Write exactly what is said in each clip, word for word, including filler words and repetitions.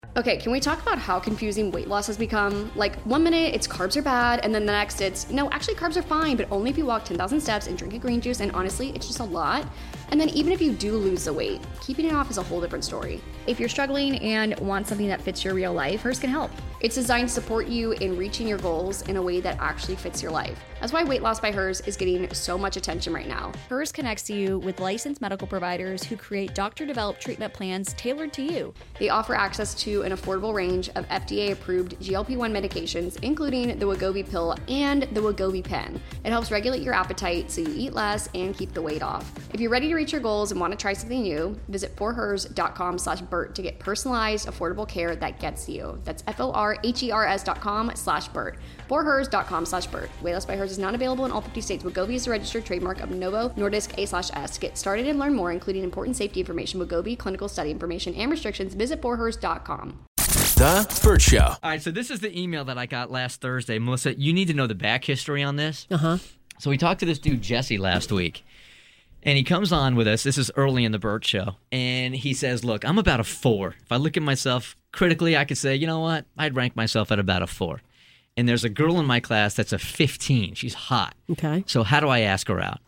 Okay, can we talk about how confusing weight loss has become? Like, one minute it's carbs are bad, and then the next it's, no, actually carbs are fine, but only if you walk ten thousand steps and drink a green juice, and honestly, it's just a lot. And then even if you do lose the weight, keeping it off is a whole different story. If you're struggling and want something that fits your real life, Hers can help. It's designed to support you in reaching your goals in a way that actually fits your life. That's why Weight Loss by Hers is getting so much attention right now. Hers connects you with licensed medical providers who create doctor-developed treatment plans tailored to you. They offer access to an affordable range of F D A-approved G L P one medications, including the Wegovy pill and the Wegovy pen. It helps regulate your appetite so you eat less and keep the weight off. If you're ready to reach your goals and want to try something new, visit forhers.com slash Bert to get personalized, affordable care that gets you. That's F-O-R-H-E-R-S dot com slash Bert. forhers.com slash Bert. Weight Loss by Hers is not available in all fifty states. Wegovy is a registered trademark of Novo Nordisk A slash S. To get started and learn more, including important safety information, Wegovy, clinical study information, and restrictions, visit forhers dot com. The Bert Show. All right, so this is the email that I got last Thursday. Melissa, you need to know the back history on this. Uh-huh. So we talked to this dude, Jesse, last week. And he comes on with us. This is early in the Bert Show. And he says, look, I'm about a four. If I look at myself critically, I could say, you know what? I'd rank myself at about a four. And there's a girl in my class that's a fifteen. She's hot. Okay. So how do I ask her out?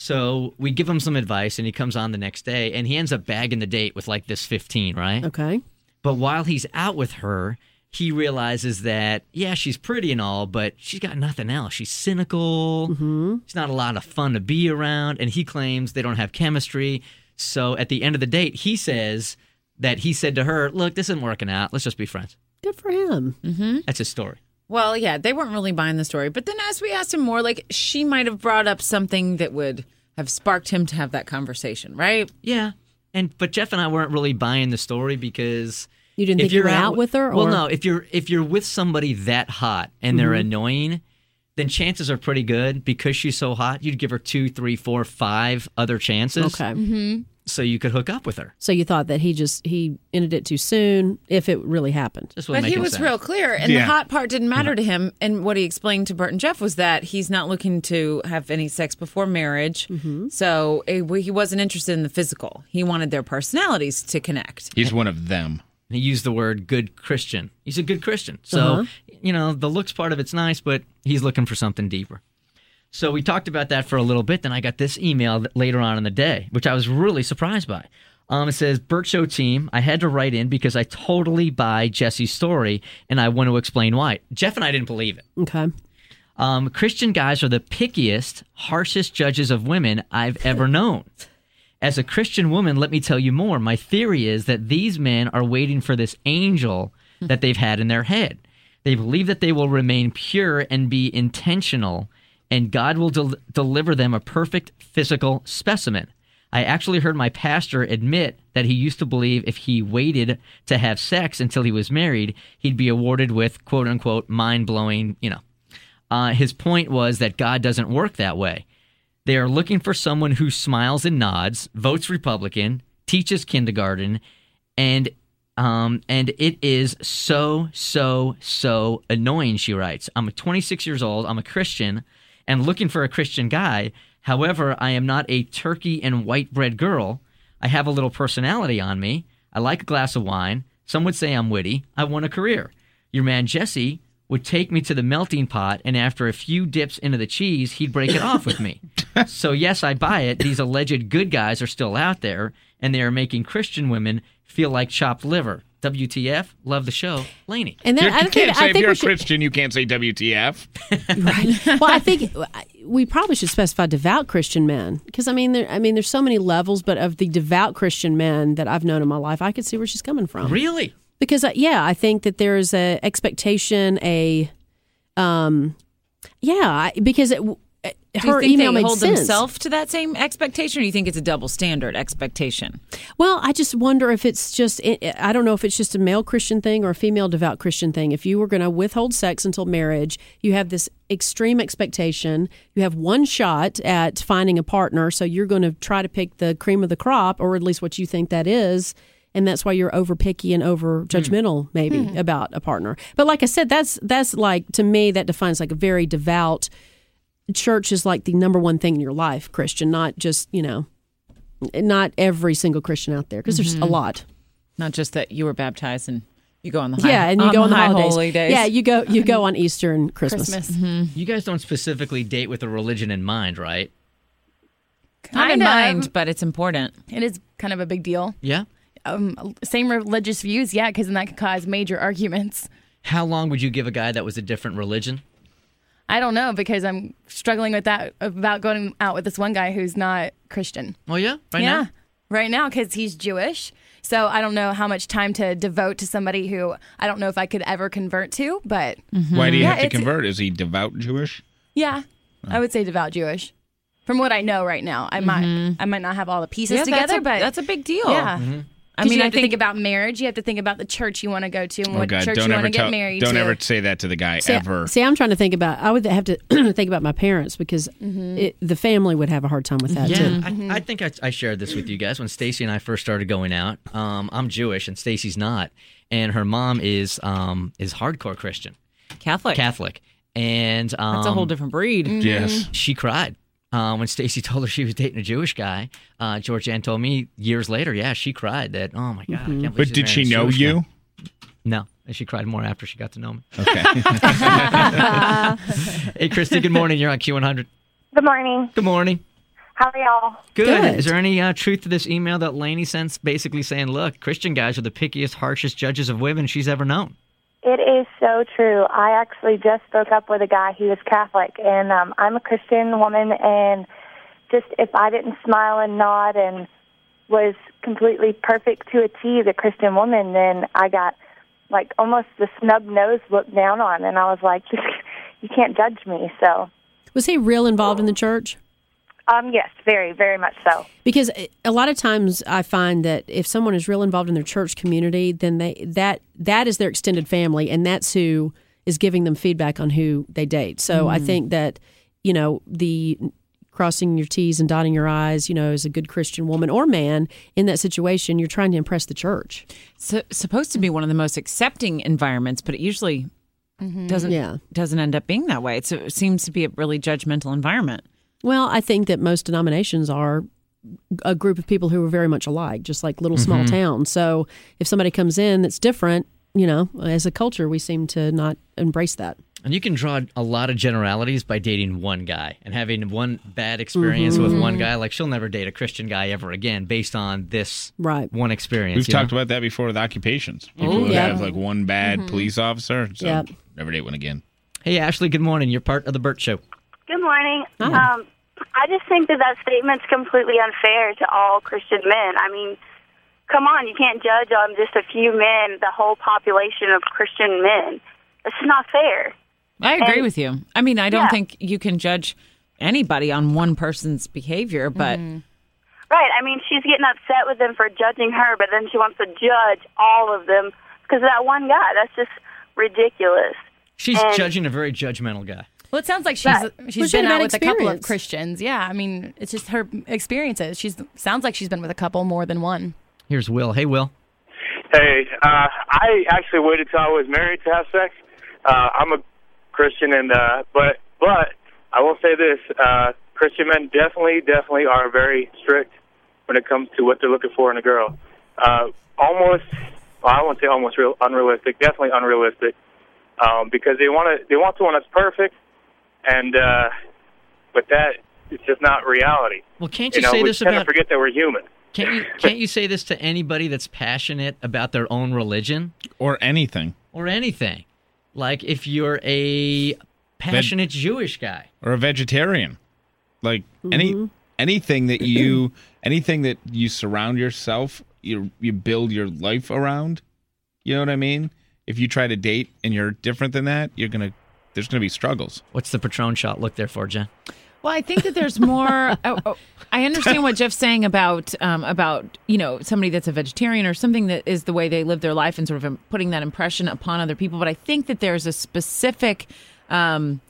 So we give him some advice, and he comes on the next day, and he ends up bagging the date with like this fifteen, right? Okay. But while he's out with her, he realizes that, yeah, she's pretty and all, but she's got nothing else. She's cynical. Mm-hmm. She's not a lot of fun to be around. And he claims they don't have chemistry. So at the end of the date, he says that he said to her, look, this isn't working out. Let's just be friends. Good for him. Mm-hmm. That's his story. Well, yeah, they weren't really buying the story. But then as we asked him more, like, she might have brought up something that would have sparked him to have that conversation, right? Yeah. And but Jeff and I weren't really buying the story because you didn't think you were out with her? Or? Well, no. If you're if you're with somebody that hot and they're mm-hmm. annoying, then chances are pretty good because she's so hot, you'd give her two, three, four, five other chances. Okay. Mm-hmm. So you could hook up with her. So you thought that he just he ended it too soon if it really happened. But he was sense. real clear, and yeah. the hot part didn't matter to him. And what he explained to Bert and Jeff was that he's not looking to have any sex before marriage. Mm-hmm. So it, he wasn't interested in the physical. He wanted their personalities to connect. He's one of them. He used the word good Christian. He's a good Christian. So, uh-huh. you know, the looks part of it's nice, but he's looking for something deeper. So we talked about that for a little bit. Then I got this email later on in the day, which I was really surprised by. Um, it says, Bert Show team, I had to write in because I totally buy Jesse's story, and I want to explain why. Jeff and I didn't believe it. Okay. Um, Christian guys are the pickiest, harshest judges of women I've ever known. As a Christian woman, let me tell you more. My theory is that these men are waiting for this angel that they've had in their head. They believe that they will remain pure and be intentional, and God will del- deliver them a perfect physical specimen. I actually heard my pastor admit that he used to believe if he waited to have sex until he was married, he'd be awarded with, quote-unquote, mind-blowing, you know. Uh, his point was that God doesn't work that way. They are looking for someone who smiles and nods, votes Republican, teaches kindergarten, and um, and it is so, so, so annoying, she writes. I'm twenty-six years old, I'm a Christian, and looking for a Christian guy. However, I am not a turkey and white bread girl. I have a little personality on me. I like a glass of wine. Some would say I'm witty. I want a career. Your man Jesse would take me to the melting pot, and after a few dips into the cheese, he'd break it off with me. So yes, I buy it. These alleged good guys are still out there, and they are making Christian women feel like chopped liver. W T F? Love the show. Lainey. And then, I think, can't say I if think you're a should, Christian, you can't say W T F. Right. Well, I think we probably should specify devout Christian men because I mean, there, I mean, there's so many levels, but of the devout Christian men that I've known in my life, I could see where she's coming from. Really? Because uh, yeah, I think that there is a expectation, a um, yeah, because it, Do her you think email they made hold sense. themselves to that same expectation, or do you think it's a double standard expectation? Well, I just wonder if it's just, I don't know if it's just a male Christian thing or a female devout Christian thing. If you were going to withhold sex until marriage, you have this extreme expectation. You have one shot at finding a partner, so you're going to try to pick the cream of the crop, or at least what you think that is. And that's why you're over picky and over judgmental, mm. maybe, mm. about a partner. But like I said, that's that's like, to me, that defines like a very devout. Church is like the number one thing in your life, Christian, not just, you know, not every single Christian out there, because mm-hmm. there's a lot. Not just that you were baptized and You go on the high, Yeah, and you go on the high holidays. holy days. Yeah, you go you go on Easter and Christmas. Christmas. You guys don't specifically date with a religion in mind, right? Not in Kind of. mind, but it's important. It is kind of a big deal. Yeah. Um, same religious views, yeah, because then that could cause major arguments. How long would you give a guy that was a different religion? I don't know because I'm struggling with that about going out with this one guy who's not Christian. Oh, yeah? Right yeah, now? right now because he's Jewish. So I don't know how much time to devote to somebody who I don't know if I could ever convert to, but Why do you Yeah, have to it's- convert? Is he devout Jewish? yeah, I would say devout Jewish. From what I know right now, I might I might not have all the pieces Yeah, together, that's a, but that's a big deal. yeah. I I mean, mean, you I have to think think about marriage. You have to think about the church you want to go to and Oh, what God. church Don't you ever want to tell, get married Don't to. ever say that to the guy, See, ever. see, I'm trying to think about. I would have to think about my parents because it, the family would have a hard time with that Yeah, too. I, I think I, I shared this with you guys when Stacy and I first started going out. Um, I'm Jewish and Stacy's not, and her mom is um, is hardcore Christian, Catholic. Catholic, and um, That's a whole different breed. Yes. she cried uh, when Stacy told her she was dating a Jewish guy. Uh, Georgianne told me years later, yeah, she cried that. Oh my God, I can't believe But she's did she marrying a know Jewish you? guy." No, and she cried more after she got to know me. Okay. Hey, Christy, good morning. You're on Q one hundred. Good morning. Good morning. How are y'all? Good. Good. Is there any uh, truth to this email that Lainey sends basically saying, look, Christian guys are the pickiest, harshest judges of women she's ever known? It is so true. I actually just spoke up with a guy who was Catholic, and um, I'm a Christian woman, and just if I didn't smile and nod and was completely perfect to a T as a Christian woman, then I got like almost the snub nose looked down on, and I was like, you can't judge me. So, Was he real involved in the church? um, yes, very, very much so. Because a lot of times I find that if someone is real involved in their church community, then they that that is their extended family, and that's who is giving them feedback on who they date. So I think that, you know, the crossing your T's and dotting your I's, you know, as a good Christian woman or man in that situation, you're trying to impress the church. It's supposed to be one of the most accepting environments, but it usually doesn't Yeah. doesn't end up being that way. It's, it seems to be a really judgmental environment. Well, I think that most denominations are a group of people who are very much alike, just like little small towns. So if somebody comes in that's different, you know, as a culture, we seem to not embrace that. And you can draw a lot of generalities by dating one guy and having one bad experience with one guy. Like, she'll never date a Christian guy ever again based on this Right. one experience. We've you talked know? about that before with occupations. People Oh, who yeah. have like one bad police officer, so Yep. never date one again. Hey, Ashley, good morning. You're part of the Burt Show. Good morning. Um, I just think that that statement's completely unfair to all Christian men. I mean, come on, you can't judge on just a few men, the whole population of Christian men. It's not fair. I agree And- with you. I mean, I don't Yeah. think you can judge anybody on one person's behavior, but Right. I mean, she's getting upset with them for judging her, but then she wants to judge all of them because of that one guy. That's just ridiculous. She's And- judging a very judgmental guy. Well, it sounds like she's Right. she's been Legitimate out with a couple of experience. Christians. Yeah, I mean, it's just her experiences. She's sounds like she's been with a couple more than one. Here's Will. Hey, Will. Hey, uh, I actually waited till I was married to have sex. Uh, I'm a Christian, and uh, but but I will say this: uh, Christian men definitely, definitely are very strict when it comes to what they're looking for in a girl. Uh, almost, well, I won't say almost real unrealistic. Definitely unrealistic, um, because they want to they want someone that's perfect, and uh, but that it's just not reality. Well, can't You you, know, say we this tend to about forget that we're human. can't you can't you say this to anybody that's passionate about their own religion Or anything. or anything? Like, if you're a passionate Jewish guy. Or a vegetarian. Like any anything that you anything that you surround yourself, you you build your life around. You know what I mean? If you try to date and you're different than that, you're gonna there's gonna be struggles. What's the Patron shot look there for, Jen? well, I think that there's more. oh, oh, I understand what Jeff's saying about um, about you know somebody that's a vegetarian or something that is the way they live their life and sort of um, putting that impression upon other people. But I think that there's a specific um,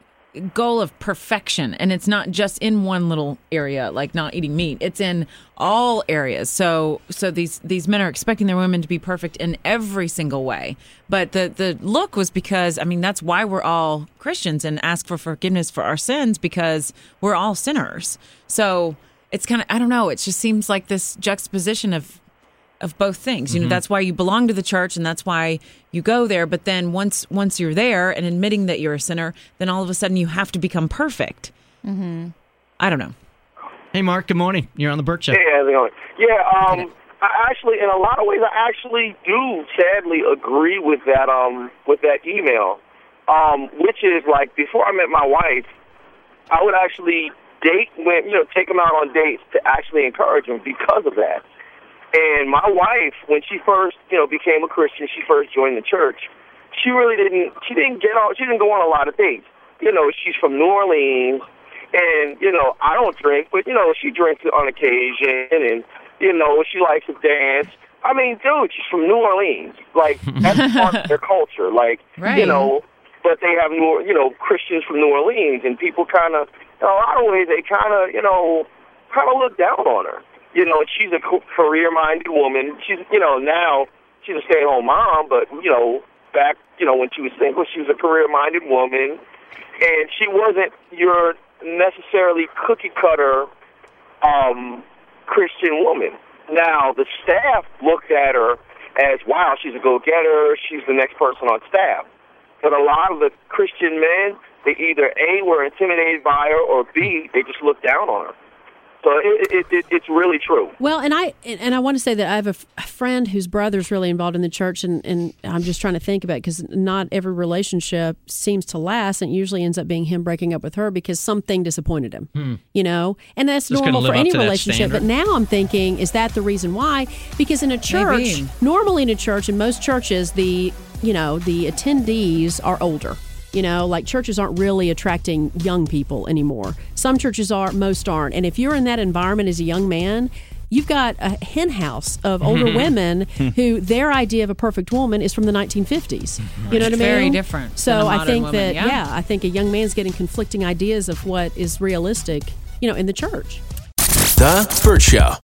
goal of perfection, and it's not just in one little area, like not eating meat. It's in all areas. So so these these men are expecting their women to be perfect in every single way. But the the look was because, I mean, that's why we're all Christians and ask for forgiveness for our sins, because we're all sinners. So it's kind of, I don't know, it just seems like this juxtaposition of of both things. You know, Mm-hmm. that's why you belong to the church and that's why you go there. But then once once you're there and admitting that you're a sinner, then all of a sudden you have to become perfect. Mm-hmm. I don't know. Hey, Mark, good morning. You're on the Burt Show. Hey, how's it going? Yeah, um, I actually, in a lot of ways, I actually do sadly agree with that, um, with that email, um, which is like before I met my wife, I would actually date when, you know, take them out on dates to actually encourage them because of that. And my wife, when she first, you know, became a Christian, she first joined the church. She really didn't. She didn't get on. She didn't go on a lot of dates. You know, she's from New Orleans, and you know, I don't drink, but you know, she drinks on occasion, and you know, she likes to dance. I mean, dude, she's from New Orleans. Like that's part of their culture. Like, Right. you know, but they have New, you know, Christians from New Orleans, and people kind of, in a lot of ways, they kind of, you know, kind of look down on her. You know, she's a career-minded woman. She's, you know, now she's a stay-at-home mom, but, you know, back, you know, when she was single, she was a career-minded woman. And she wasn't your necessarily cookie-cutter um, Christian woman. Now, the staff looked at her as, wow, she's a go-getter. She's the next person on staff. But a lot of the Christian men, they either, A, were intimidated by her, or B, they just looked down on her. So it, it, it, it's really true. Well, and I and I want to say that I have a, f- a friend whose brother's really involved in the church, and, and I'm just trying to think about it because not every relationship seems to last, and it usually ends up being him breaking up with her because something disappointed him, hmm. you know? And that's Just normal couldn't for live any up to that relationship. But standard. now I'm thinking, is that the reason why? Because in a church, Maybe. normally in a church, in most churches, the, you know, the attendees are older. You know, like churches aren't really attracting young people anymore. Some churches are, most aren't. And if you're in that environment as a young man, you've got a hen house of older women who their idea of a perfect woman is from the nineteen fifties. You know what I mean? Very different So than a I modern think woman, that, yeah. yeah, I think a young man's getting conflicting ideas of what is realistic, you know, in the church. The Burt Show.